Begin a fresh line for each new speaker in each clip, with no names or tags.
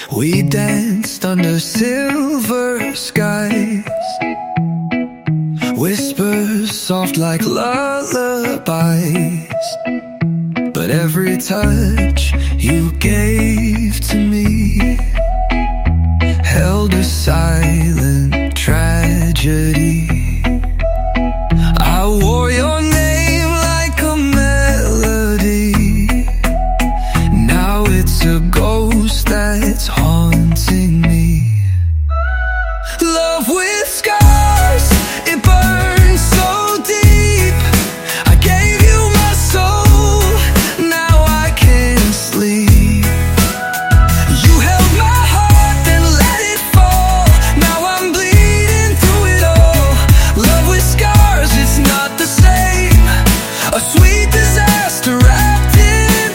We danced under silver skies, whispers soft like lullabies. But every touch you gave to me held a silent tragedy. I wore your name like a melody. Now it's a ghost that's haunting me. Love with scars, it burns so deep. I gave you my soul, now I can't sleep. You held my heart, then let it fall. Now I'm bleeding through it all. Love with scars, it's not the same. A sweet disaster wrapped in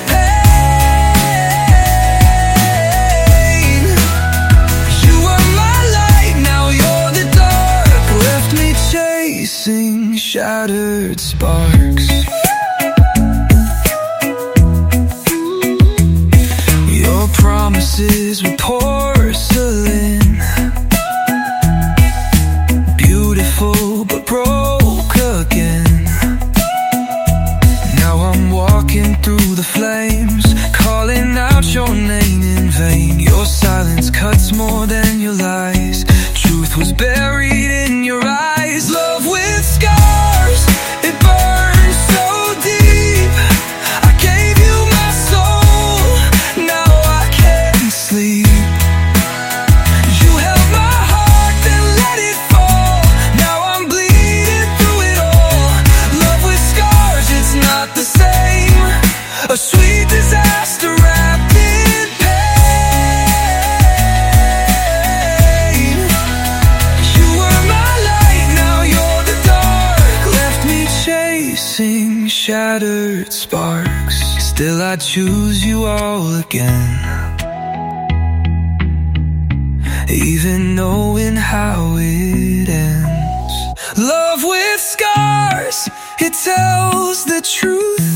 pain. You were my light, now you're the dark. Left me chasing shattered sparks. Your promises were porcelain, beautiful but broke again. Now I'm walking through the flames, calling out your name in vain. Your silence cuts more than your lies. Truth was buried in your eyes. Love with scars, it burns so deep. I gave you my soul, now I can't sleep. You held my heart, then let it fall. Now I'm bleeding through it all. Love with scars, it's not the same. A sweet disaster wrapped in pain. You were my light, now you're the dark. Left me chasing shattered sparks. Still I choose you all again, even knowing how it ends. Love with scars, it tells the truth.